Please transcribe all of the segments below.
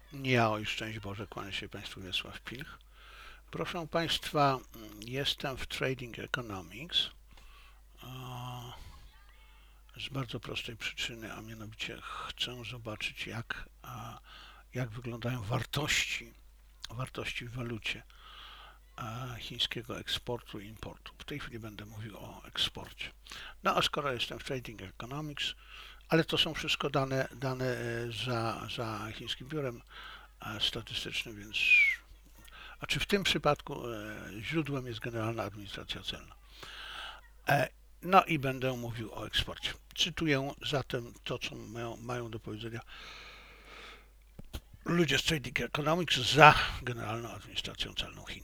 Ja, oj, szczęść Boże, kłaniam się Państwu, Wiesław Pilch. Proszę Państwa, jestem w Trading Economics z bardzo prostej przyczyny, a mianowicie chcę zobaczyć, jak wyglądają wartości w walucie chińskiego eksportu i importu. W tej chwili będę mówił o eksporcie. No a skoro jestem w Trading Economics, ale to są wszystko dane za chińskim biurem statystycznym, więc w tym przypadku źródłem jest Generalna Administracja Celna. No i będę mówił o eksporcie. Cytuję zatem to, co mają do powiedzenia ludzie z Trading Economics za Generalną Administracją Celną Chin.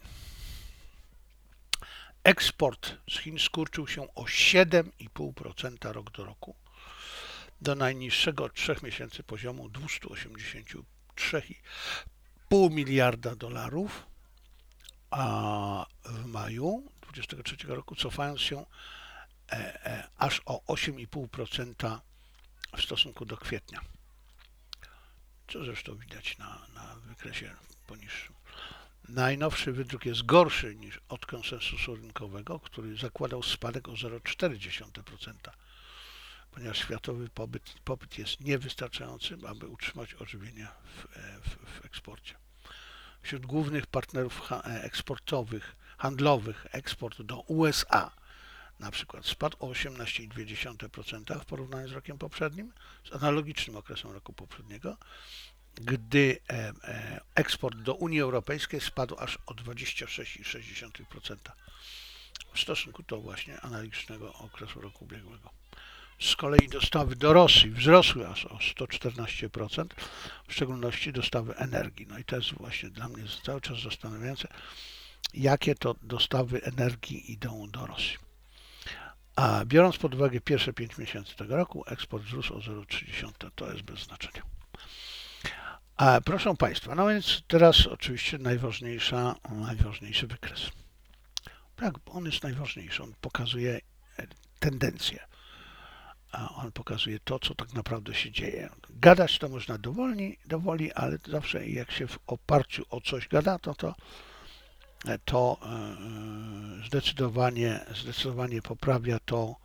Eksport z Chin skurczył się o 7,5% rok do roku do najniższego od 3 miesięcy poziomu 283,5 miliarda dolarów, a w maju 2023 roku cofając się aż o 8,5% w stosunku do kwietnia, co zresztą widać na wykresie poniższym. Najnowszy wydruk jest gorszy niż od konsensusu rynkowego, który zakładał spadek o 0,4%, ponieważ światowy popyt jest niewystarczający, aby utrzymać ożywienie w eksporcie. Wśród głównych partnerów eksportowych, handlowych, eksport do USA na przykład spadł o 18,2% w porównaniu z rokiem poprzednim, z analogicznym okresem roku poprzedniego, gdy eksport do Unii Europejskiej spadł aż o 26,6% w stosunku do właśnie analogicznego okresu roku ubiegłego. Z kolei dostawy do Rosji wzrosły aż o 114%, w szczególności dostawy energii. No i to jest właśnie dla mnie cały czas zastanawiające, jakie to dostawy energii idą do Rosji. A biorąc pod uwagę pierwsze 5 miesięcy tego roku, eksport wzrósł o 0,3, to jest bez znaczenia. A proszę Państwa, no więc teraz oczywiście najważniejszy wykres. Tak, on jest najważniejszy, on pokazuje tendencje. On pokazuje to, co tak naprawdę się dzieje. Gadać to można dowoli, ale zawsze jak się w oparciu o coś gada, to zdecydowanie poprawia to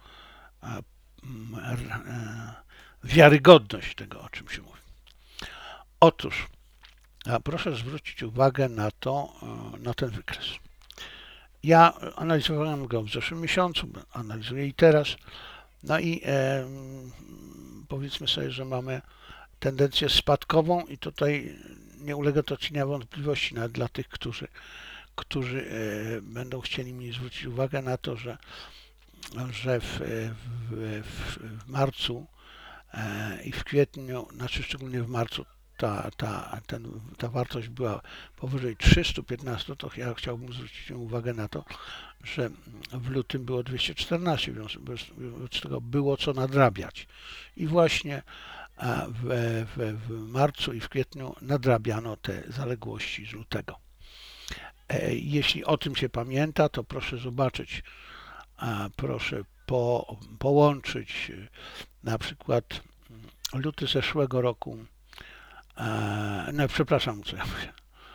wiarygodność tego, o czym się mówi. Otóż proszę zwrócić uwagę na ten wykres. Ja analizowałem go w zeszłym miesiącu, analizuję i teraz. No i powiedzmy sobie, że mamy tendencję spadkową i tutaj nie ulega to cienia wątpliwości nawet dla tych, którzy będą chcieli mi zwrócić uwagę na to, że w marcu i w kwietniu, znaczy szczególnie w marcu, ta wartość była powyżej 315, to ja chciałbym zwrócić uwagę na to, że w lutym było 214, więc wobec tego było co nadrabiać. I właśnie w marcu i w kwietniu nadrabiano te zaległości z lutego. Jeśli o tym się pamięta, to proszę zobaczyć, proszę połączyć na przykład luty zeszłego roku, no przepraszam, co ja mówię,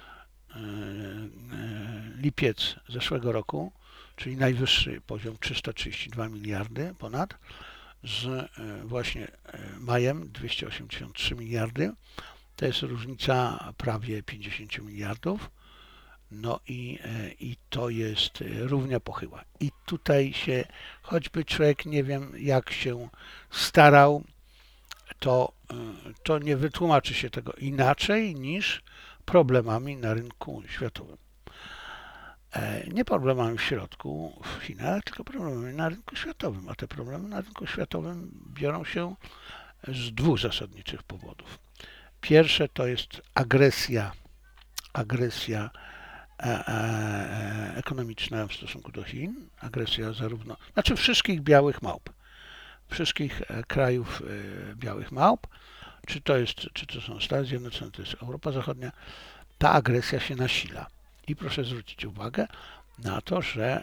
lipiec zeszłego roku, czyli najwyższy poziom 332 miliardy ponad, z właśnie majem 283 miliardy. To jest różnica prawie 50 miliardów. No i to jest równia pochyła. I tutaj się, choćby człowiek nie wiem jak się starał, to nie wytłumaczy się tego inaczej niż problemami na rynku światowym. Nie problemami w środku, w Chinach, tylko problemami na rynku światowym. A te problemy na rynku światowym biorą się z dwóch zasadniczych powodów. Pierwsze to jest agresja ekonomiczna w stosunku do Chin, agresja zarówno, znaczy wszystkich białych małp, wszystkich krajów białych małp, czy to są Stany Zjednoczone, to jest Europa Zachodnia, ta agresja się nasila. I proszę zwrócić uwagę na to, że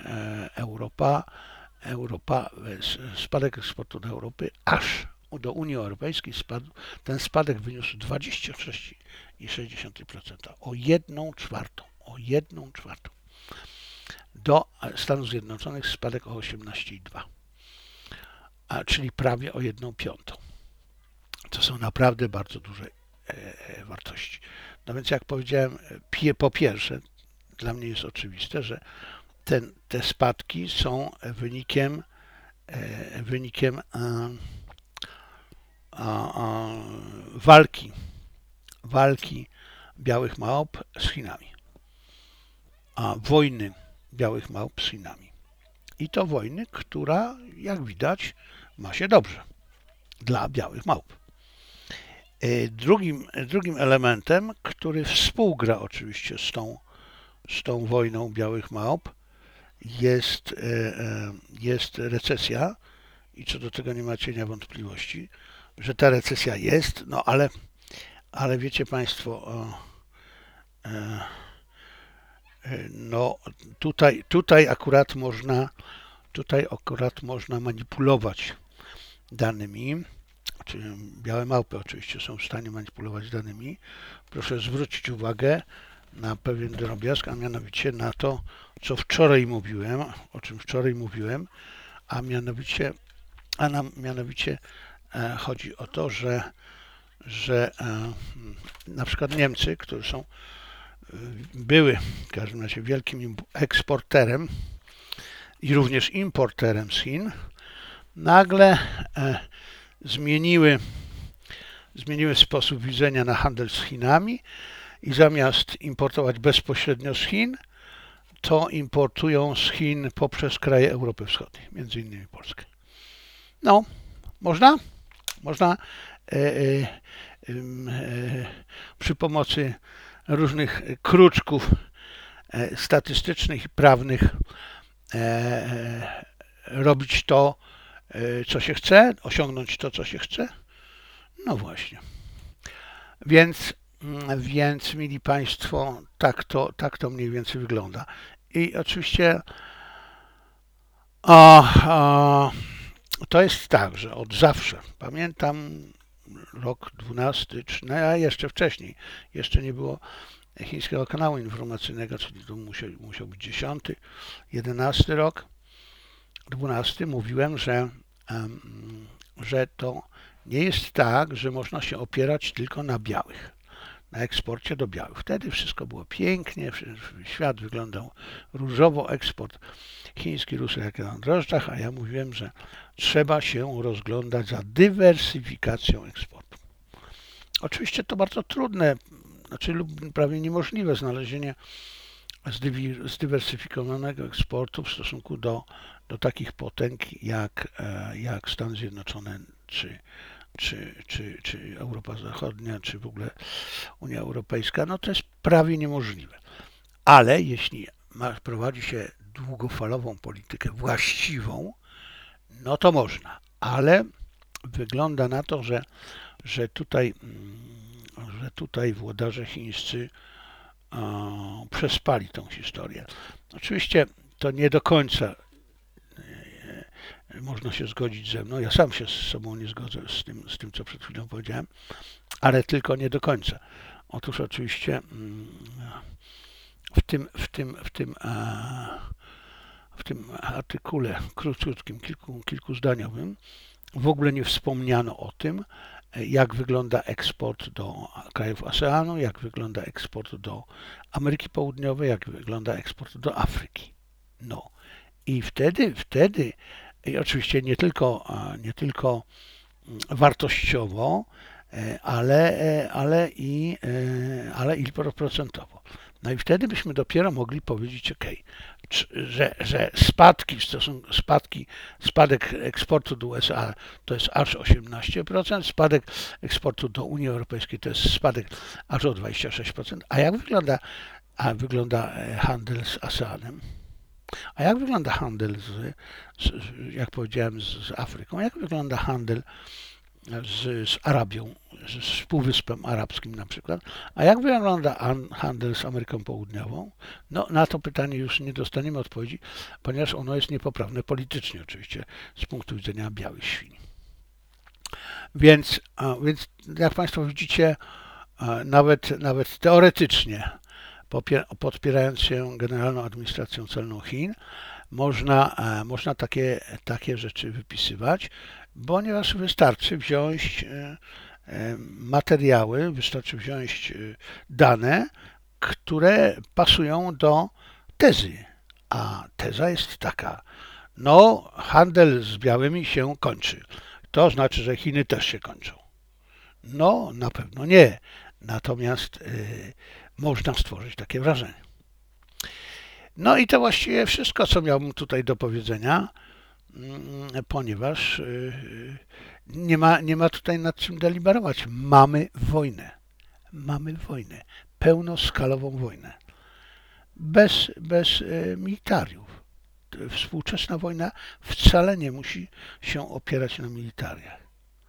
spadek eksportu do Europy aż do Unii Europejskiej spadł, ten spadek wyniósł 26,5%. 2,6%. O 1/4. O 1/4. Do Stanów Zjednoczonych spadek o 18,2%. Czyli prawie o 1/5. To są naprawdę bardzo duże wartości. No więc jak powiedziałem, po pierwsze, dla mnie jest oczywiste, że te spadki są wynikiem walki białych małp z Chinami, wojny białych małp z Chinami. I to wojny, która, jak widać, ma się dobrze dla białych małp. Drugim elementem, który współgra oczywiście z tą wojną białych małp, jest recesja i co do tego nie ma cienia wątpliwości, że ta recesja jest, no ale wiecie Państwo, no tutaj akurat można manipulować danymi, czy białe małpy oczywiście są w stanie manipulować danymi. Proszę zwrócić uwagę na pewien drobiazg, a mianowicie na to, co wczoraj mówiłem, o czym wczoraj mówiłem, a mianowicie chodzi o to, że na przykład Niemcy, które były w każdym razie wielkim eksporterem i również importerem z Chin, nagle zmieniły sposób widzenia na handel z Chinami i zamiast importować bezpośrednio z Chin, to importują z Chin poprzez kraje Europy Wschodniej, między innymi Polskę. No, można przy pomocy różnych kruczków statystycznych i prawnych robić to, co się chce, osiągnąć to, co się chce. No właśnie. Więc mili Państwo, tak to mniej więcej wygląda. I oczywiście to jest tak, że od zawsze, pamiętam rok 12, a jeszcze wcześniej, jeszcze nie było chińskiego kanału informacyjnego, czyli to musiał być 10, 11 rok, 12, mówiłem, że to nie jest tak, że można się opierać tylko na białych, na eksporcie do białych. Wtedy wszystko było pięknie, świat wyglądał różowo, eksport chiński rósł jak na drożdżach, a ja mówiłem, że trzeba się rozglądać za dywersyfikacją eksportu. Oczywiście to bardzo trudne, lub prawie niemożliwe znalezienie zdywersyfikowanego eksportu w stosunku do takich potęg jak Stany Zjednoczone czy Europa Zachodnia, czy w ogóle Unia Europejska. No to jest prawie niemożliwe. Ale jeśli prowadzi się długofalową politykę właściwą, no to można. Ale wygląda na to, że tutaj włodarze chińscy przespali tą historię. Oczywiście to nie do końca można się zgodzić ze mną. Ja sam się z sobą nie zgodzę z tym, co przed chwilą powiedziałem, ale tylko nie do końca. Otóż oczywiście w tym artykule króciutkim, kilkuzdaniowym w ogóle nie wspomniano o tym, jak wygląda eksport do krajów ASEANu, jak wygląda eksport do Ameryki Południowej, jak wygląda eksport do Afryki. No i wtedy i oczywiście nie tylko wartościowo, ale i procentowo. No i wtedy byśmy dopiero mogli powiedzieć, że spadek eksportu do USA to jest aż 18%, spadek eksportu do Unii Europejskiej to jest spadek aż o 26%. A jak wygląda handel z ASEANem? A jak wygląda handel jak powiedziałem, z Afryką? Jak wygląda handel z Arabią, z Półwyspem Arabskim na przykład? A jak wygląda handel z Ameryką Południową? No, na to pytanie już nie dostaniemy odpowiedzi, ponieważ ono jest niepoprawne politycznie oczywiście z punktu widzenia białych świń. Więc jak Państwo widzicie, nawet teoretycznie, podpierając się Generalną Administracją Celną Chin, można takie rzeczy wypisywać, ponieważ wystarczy wziąć materiały, wystarczy wziąć dane, które pasują do tezy. A teza jest taka: no, handel z białymi się kończy. To znaczy, że Chiny też się kończą. No, na pewno nie. Natomiast można stworzyć takie wrażenie. No i to właściwie wszystko, co miałbym tutaj do powiedzenia, ponieważ nie ma tutaj nad czym deliberować. Mamy wojnę. Mamy wojnę. Pełnoskalową wojnę. Bez militariów. Współczesna wojna wcale nie musi się opierać na militariach.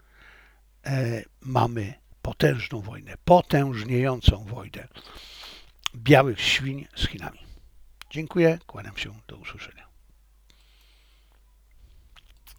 Mamy potężną wojnę, potężniejącą wojnę białych świń z Chinami. Dziękuję, kłaniam się, do usłyszenia.